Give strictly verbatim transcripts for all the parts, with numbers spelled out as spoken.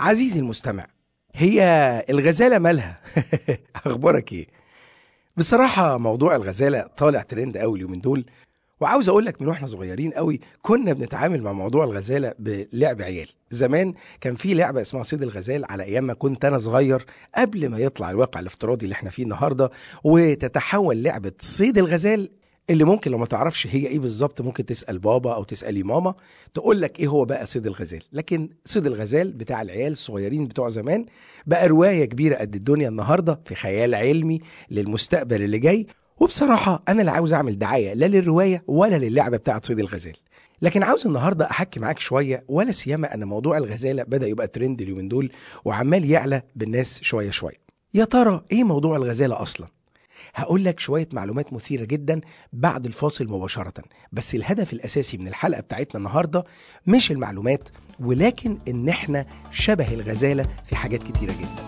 عزيزي المستمع، هي الغزالة مالها؟ أخبارك إيه؟ بصراحة موضوع الغزالة طالع ترند قوي اليومين دول، وعاوز أقول لك من واحنا صغيرين قوي كنا بنتعامل مع موضوع الغزالة بلعب عيال. زمان كان في لعبة اسمها صيد الغزال على أيام ما كنت أنا صغير، قبل ما يطلع الواقع الافتراضي اللي احنا فيه النهاردة وتتحول لعبة صيد الغزال، اللي ممكن لو ما تعرفش هي ايه بالظبط ممكن تسأل بابا او تسألي ماما تقول لك ايه هو بقى صيد الغزال. لكن صيد الغزال بتاع العيال الصغيرين بتوع زمان بقى رواية كبيرة قد الدنيا النهاردة في خيال علمي للمستقبل اللي جاي. وبصراحة انا لا عاوز اعمل دعاية لا للرواية ولا للعبة بتاعة صيد الغزال، لكن عاوز النهاردة احكي معاك شوية، ولا سيما ان موضوع الغزالة بدأ يبقى ترند اليومين دول وعمال يعلى بالناس شوية شوية. يا ترى ايه موضوع الغزالة اصلا؟ هقول لك شوية معلومات مثيرة جدا بعد الفاصل مباشرة، بس الهدف الأساسي من الحلقة بتاعتنا النهاردة مش المعلومات، ولكن إن احنا شبه الغزالة في حاجات كتيرة جدا.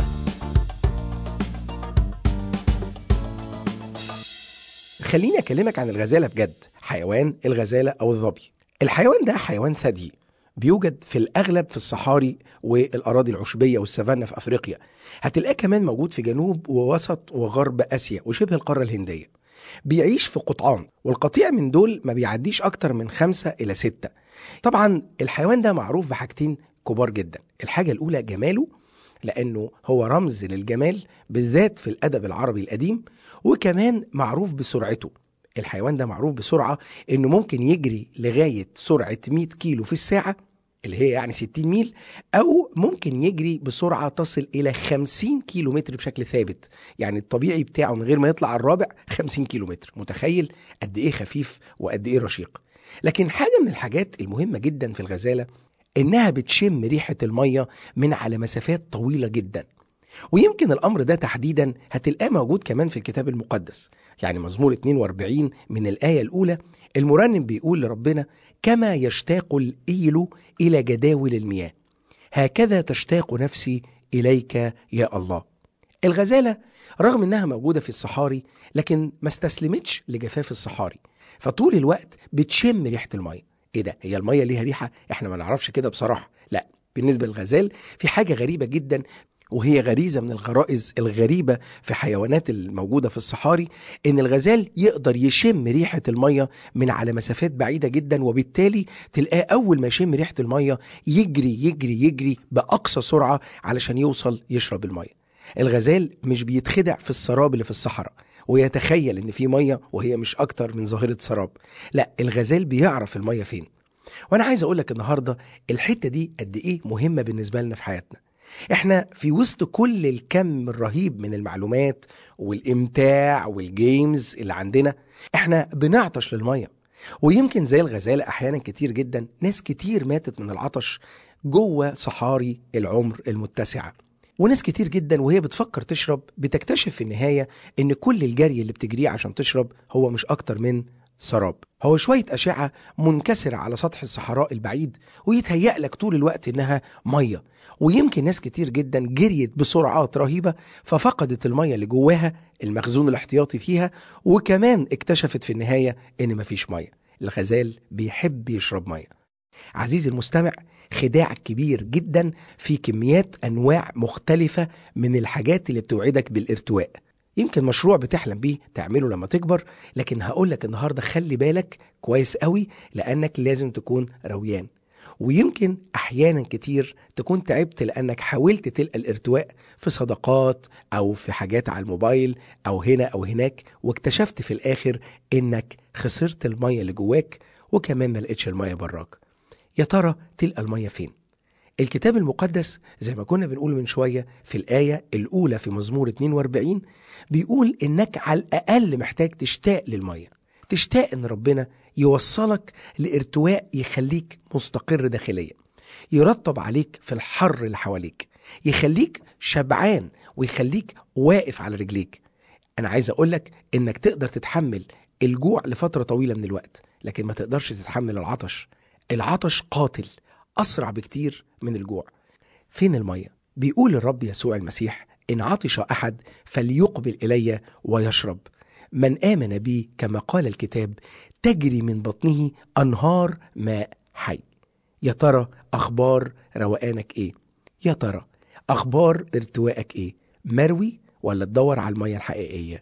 خليني أكلمك عن الغزالة بجد، حيوان الغزالة أو الظبي. الحيوان ده حيوان ثدي، بيوجد في الأغلب في الصحاري والأراضي العشبية والسافانا في أفريقيا. هتلاقيه كمان موجود في جنوب ووسط وغرب آسيا وشبه القارة الهندية. بيعيش في قطعان، والقطيع من دول ما بيعديش أكتر من خمسة إلى ستة. طبعا الحيوان ده معروف بحاجتين كبار جدا. الحاجة الأولى جماله، لأنه هو رمز للجمال بالذات في الأدب العربي القديم، وكمان معروف بسرعته. الحيوان ده معروف بسرعة، إنه ممكن يجري لغاية سرعة مية كيلو في الساعة اللي هي يعني ستين ميل، أو ممكن يجري بسرعة تصل إلى خمسين كيلو متر بشكل ثابت. يعني الطبيعي بتاعه من غير ما يطلع الرابع خمسين كيلو متر. متخيل قد إيه خفيف وقد إيه رشيق؟ لكن حاجة من الحاجات المهمة جدا في الغزالة إنها بتشم ريحة المية من على مسافات طويلة جدا. ويمكن الأمر ده تحديدا هتلقاه موجود كمان في الكتاب المقدس. يعني مزمور اتنين واربعين من الآية الأولى المرنم بيقول لربنا: كما يشتاق الإيل إلى جداول المياه هكذا تشتاق نفسي إليك يا الله. الغزالة رغم إنها موجودة في الصحاري لكن ما استسلمتش لجفاف الصحاري، فطول الوقت بتشم ريحة المية. إيه ده؟ هي المية ليها ريحة؟ إحنا ما نعرفش كده بصراحة. لا، بالنسبة للغزال في حاجة غريبة جدا، وهي غريزة من الغرائز الغريبة في حيوانات الموجودة في الصحاري، إن الغزال يقدر يشم ريحة المية من على مسافات بعيدة جدا، وبالتالي تلقاه أول ما يشم ريحة المية يجري يجري يجري بأقصى سرعة علشان يوصل يشرب المية. الغزال مش بيتخدع في السراب اللي في الصحراء ويتخيل إن في مية وهي مش أكتر من ظاهرة سراب. لا، الغزال بيعرف المية فين. وأنا عايز أقولك النهاردة الحتة دي قد إيه مهمة بالنسبة لنا في حياتنا. احنا في وسط كل الكم الرهيب من المعلومات والامتاع والجيمز اللي عندنا، احنا بنعطش للمية. ويمكن زي الغزالة احيانا كتير جدا ناس كتير ماتت من العطش جوه صحاري العمر المتسعة. وناس كتير جدا وهي بتفكر تشرب بتكتشف في النهاية ان كل الجري اللي بتجريه عشان تشرب هو مش اكتر من سراب، هو شوية أشعة منكسرة على سطح الصحراء البعيد، ويتهيأ لك طول الوقت إنها مية. ويمكن ناس كتير جدا جريت بسرعات رهيبة ففقدت المية اللي جواها، المخزون الاحتياطي فيها، وكمان اكتشفت في النهاية إن مفيش مية. الغزال بيحب يشرب مية. عزيزي المستمع، خداع كبير جدا في كميات أنواع مختلفة من الحاجات اللي بتوعدك بالارتواء. يمكن مشروع بتحلم بيه تعمله لما تكبر، لكن هقولك النهاردة خلي بالك كويس قوي، لأنك لازم تكون رويان. ويمكن أحيانا كتير تكون تعبت لأنك حاولت تلقى الارتواء في صداقات أو في حاجات على الموبايل أو هنا أو هناك، واكتشفت في الآخر إنك خسرت المية اللي جواك وكمان ما لقيتش المية براك. يا ترى تلقى المية فين؟ الكتاب المقدس زي ما كنا بنقول من شوية في الآية الأولى في مزمور اتنين واربعين بيقول إنك على الأقل محتاج تشتاق للمية، تشتاق إن ربنا يوصلك لارتواء يخليك مستقر داخليا، يرطب عليك في الحر اللي حواليك، يخليك شبعان ويخليك واقف على رجليك. أنا عايز أقولك إنك تقدر تتحمل الجوع لفترة طويلة من الوقت، لكن ما تقدرش تتحمل العطش. العطش قاتل، أسرع بكتير من الجوع. فين المية؟ بيقول الرب يسوع المسيح: إن عطش أحد فليقبل إلي ويشرب، من آمن بي كما قال الكتاب تجري من بطنه أنهار ماء حي. يا ترى أخبار روقانك إيه؟ يا ترى أخبار ارتواءك إيه؟ مروي ولا تدور على المية الحقيقية؟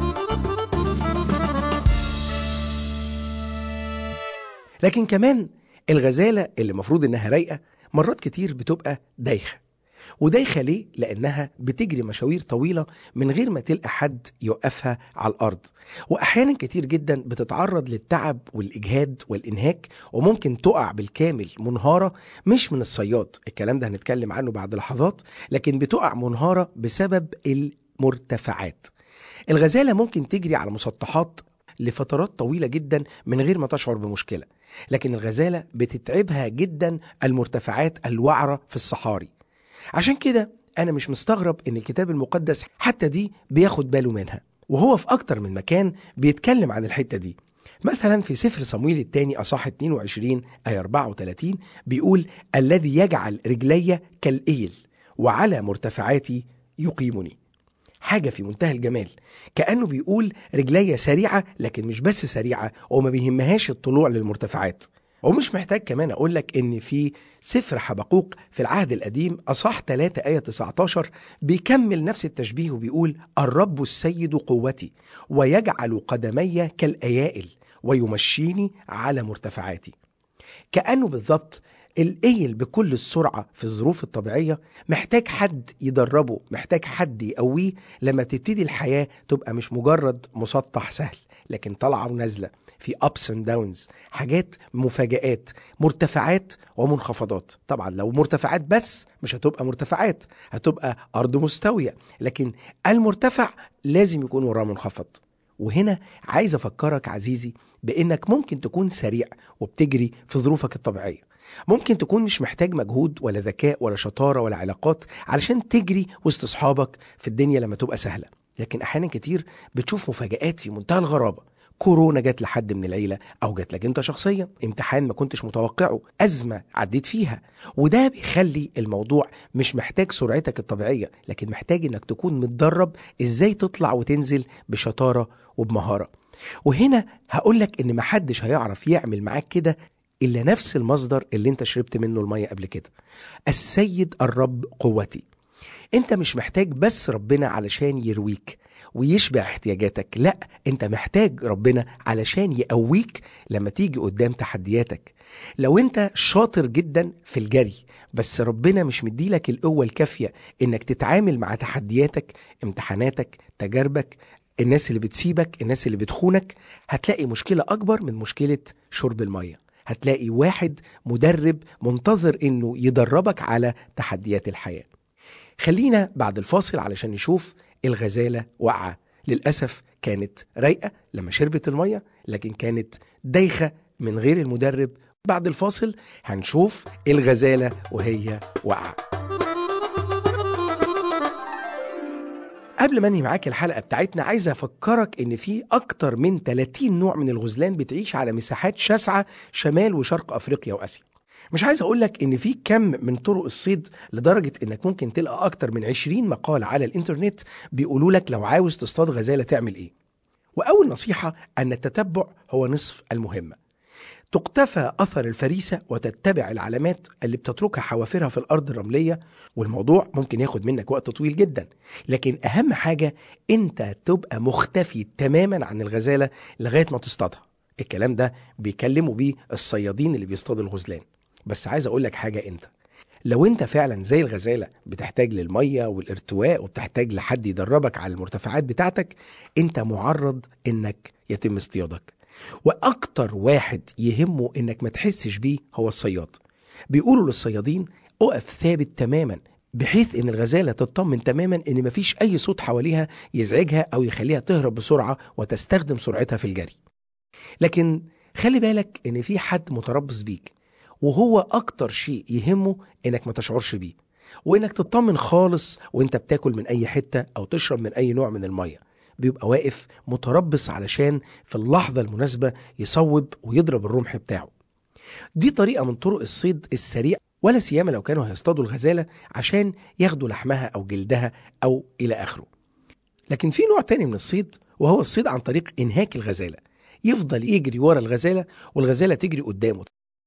لكن كمان الغزالة اللي مفروض إنها رايقة مرات كتير بتبقى دايخة. ودايخة ليه؟ لأنها بتجري مشاوير طويلة من غير ما تلقى حد يوقفها على الأرض، وأحيانا كتير جدا بتتعرض للتعب والإجهاد والإنهاك، وممكن تقع بالكامل منهارة، مش من الصياد، الكلام ده هنتكلم عنه بعد لحظات، لكن بتقع منهارة بسبب المرتفعات. الغزالة ممكن تجري على مسطحات لفترات طويلة جدا من غير ما تشعر بمشكلة، لكن الغزالة بتتعبها جدا المرتفعات الوعرة في الصحاري. عشان كده أنا مش مستغرب إن الكتاب المقدس حتى دي بياخد باله منها، وهو في أكتر من مكان بيتكلم عن الحتة دي. مثلا في سفر صمويل الثاني أصحاح اتنين وعشرين آية أربعة وثلاثين بيقول: الذي يجعل رجلي كالإيل وعلى مرتفعاتي يقيمني. حاجة في منتهى الجمال، كأنه بيقول رجلي سريعة، لكن مش بس سريعة، وما بيهمهاش الطلوع للمرتفعات. ومش محتاج كمان أقولك إن في سفر حبقوق في العهد القديم أصحاح ثلاثة آية تسعة عشر بيكمل نفس التشبيه وبيقول: الرب السيد قوتي ويجعل قدمي كالأيائل ويمشيني على مرتفعاتي. كأنه بالضبط الإيل بكل السرعة في الظروف الطبيعية محتاج حد يدربه، محتاج حد يقويه لما تبتدي الحياة تبقى مش مجرد مسطح سهل، لكن طلعة ونازلة في ups and downs، حاجات مفاجآت، مرتفعات ومنخفضات. طبعا لو مرتفعات بس مش هتبقى مرتفعات، هتبقى أرض مستوية، لكن المرتفع لازم يكون وراه منخفض. وهنا عايز أفكرك عزيزي بأنك ممكن تكون سريع وبتجري في ظروفك الطبيعية، ممكن تكون مش محتاج مجهود ولا ذكاء ولا شطارة ولا علاقات علشان تجري وسط أصحابك في الدنيا لما تبقى سهلة، لكن أحيانا كتير بتشوف مفاجآت في منتهى الغرابة. كورونا جات لحد من العيلة، أو جات لك أنت شخصيا، امتحان ما كنتش متوقعه، أزمة عديت فيها، وده بيخلي الموضوع مش محتاج سرعتك الطبيعية، لكن محتاج إنك تكون متدرب إزاي تطلع وتنزل بشطارة وبمهارة. وهنا هقولك إن محدش هيعرف يعمل معاك كده إلا نفس المصدر اللي انت شربت منه المية قبل كده، السيد الرب قوتي. انت مش محتاج بس ربنا علشان يرويك ويشبع احتياجاتك، لا، انت محتاج ربنا علشان يقويك لما تيجي قدام تحدياتك. لو انت شاطر جدا في الجري بس ربنا مش مديلك القوة الكافية انك تتعامل مع تحدياتك، امتحاناتك، تجاربك، الناس اللي بتسيبك، الناس اللي بتخونك، هتلاقي مشكلة اكبر من مشكلة شرب المية. هتلاقي واحد مدرب منتظر انه يدربك على تحديات الحياة. خلينا بعد الفاصل علشان نشوف الغزالة وقعة. للأسف كانت رايقة لما شربت المية، لكن كانت دايخة من غير المدرب. بعد الفاصل هنشوف الغزالة وهي وقعة. قبل ما انهي معاك الحلقة بتاعتنا، عايز افكرك ان في اكتر من ثلاثين نوع من الغزلان بتعيش على مساحات شاسعة شمال وشرق افريقيا واسيا. مش عايز اقولك ان في كم من طرق الصيد لدرجة انك ممكن تلقى اكتر من عشرين مقال على الانترنت بيقولولك لو عاوز تصطاد غزالة تعمل ايه. واول نصيحة ان التتبع هو نصف المهمة. تقتفى أثر الفريسة وتتبع العلامات اللي بتتركها حوافرها في الأرض الرملية، والموضوع ممكن ياخد منك وقت طويل جدا، لكن أهم حاجة أنت تبقى مختفي تماما عن الغزالة لغاية ما تصطادها. الكلام ده بيكلموا بيه الصيادين اللي بيصطادوا الغزلان. بس عايز أقولك حاجة، أنت لو أنت فعلا زي الغزالة بتحتاج للمية والارتواء وبتحتاج لحد يدربك على المرتفعات بتاعتك، أنت معرض أنك يتم اصطيادك. واكتر واحد يهمه انك ما تحسش بيه هو الصياد. بيقولوا للصيادين اقف ثابت تماما بحيث ان الغزالة تطمن تماما ان مفيش اي صوت حواليها يزعجها او يخليها تهرب بسرعة وتستخدم سرعتها في الجري. لكن خلي بالك ان في حد متربص بيك، وهو اكتر شيء يهمه انك ما تشعرش بيه، وانك تطمن خالص وانت بتاكل من اي حتة او تشرب من اي نوع من المية. بيبقى واقف متربص علشان في اللحظة المناسبة يصوب ويضرب الرمح بتاعه. دي طريقة من طرق الصيد السريع، ولا سيما لو كانوا هيصطادوا الغزالة عشان ياخدوا لحمها أو جلدها أو إلى آخره. لكن في نوع تاني من الصيد، وهو الصيد عن طريق إنهاك الغزالة. يفضل يجري ورا الغزالة والغزالة تجري قدامه،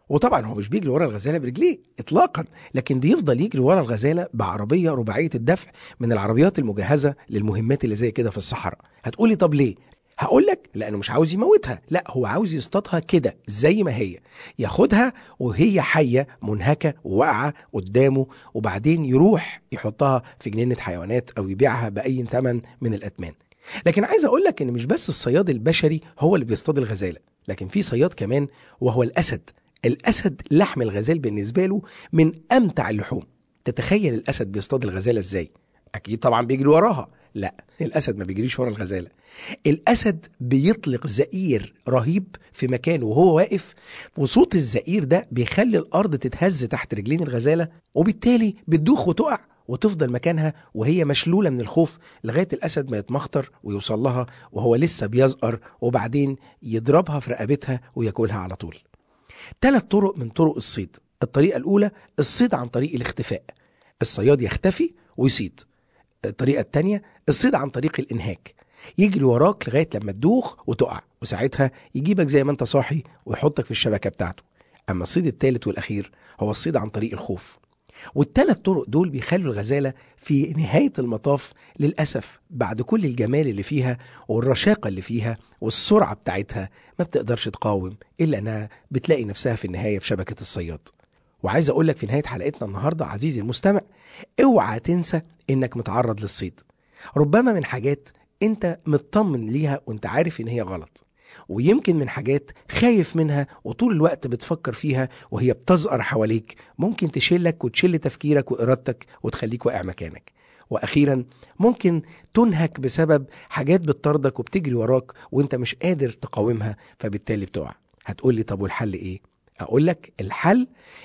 وطبعا هو مش بيجري ورا الغزاله برجليه اطلاقا، لكن بيفضل يجري ورا الغزاله بعربيه رباعيه الدفع من العربيات المجهزه للمهمات اللي زي كده في الصحراء. هتقولي طب ليه؟ هقول لك لانه مش عاوز يموتها، لا هو عاوز يصطادها كده زي ما هي، ياخدها وهي حيه منهكه وواقعه قدامه، وبعدين يروح يحطها في جنينه حيوانات او يبيعها باي ثمن من الاثمان. لكن عايز اقول لك ان مش بس الصياد البشري هو اللي بيصطاد الغزاله، لكن في صياد كمان وهو الاسد. الاسد لحم الغزال بالنسبه له من امتع اللحوم. تتخيل الاسد بيصطاد الغزاله ازاي؟ اكيد طبعا بيجري وراها، لا الاسد ما بيجريش ورا الغزاله. الاسد بيطلق زئير رهيب في مكانه وهو واقف، وصوت الزئير ده بيخلي الارض تتهز تحت رجلين الغزاله، وبالتالي بتدوخ وتقع وتفضل مكانها وهي مشلوله من الخوف لغايه الاسد ما يتمخطر ويوصل لها وهو لسه بيزقر، وبعدين يضربها في رقبتها وياكلها على طول. ثلاث طرق من طرق الصيد. الطريقة الأولى الصيد عن طريق الاختفاء، الصياد يختفي ويصيد. الطريقة الثانية الصيد عن طريق الإنهاك، يجري وراك لغاية لما تدوخ وتقع، وساعتها يجيبك زي ما انت صاحي ويحطك في الشبكة بتاعته. أما الصيد الثالث والأخير هو الصيد عن طريق الخوف. والثلاث طرق دول بيخلوا الغزالة في نهاية المطاف للأسف بعد كل الجمال اللي فيها والرشاقة اللي فيها والسرعة بتاعتها ما بتقدرش تقاوم، إلا أنها بتلاقي نفسها في النهاية في شبكة الصياد. وعايز أقولك في نهاية حلقتنا النهاردة عزيزي المستمع، اوعى تنسى إنك متعرض للصيد، ربما من حاجات انت مطمن ليها وانت عارف ان هي غلط، ويمكن من حاجات خايف منها وطول الوقت بتفكر فيها وهي بتزقر حواليك، ممكن تشيلك وتشل تفكيرك وإرادتك وتخليك واقع مكانك. وأخيرا ممكن تنهك بسبب حاجات بتطاردك وبتجري وراك وانت مش قادر تقاومها، فبالتالي بتقع. هتقولي طب والحل ايه؟ أقولك الحل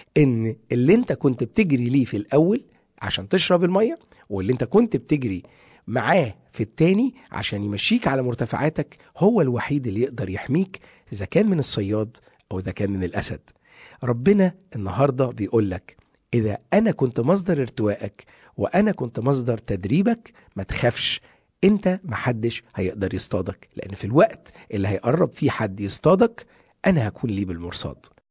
ان اللي انت كنت بتجري ليه في الأول عشان تشرب المية، واللي انت كنت بتجري معاه في التاني عشان يمشيك على مرتفعاتك، هو الوحيد اللي يقدر يحميك إذا كان من الصياد أو إذا كان من الأسد. ربنا النهاردة بيقولك إذا أنا كنت مصدر ارتوائك وأنا كنت مصدر تدريبك ما تخافش، أنت محدش هيقدر يصطادك، لأن في الوقت اللي هيقرب فيه حد يصطادك أنا هكون ليه بالمرصاد.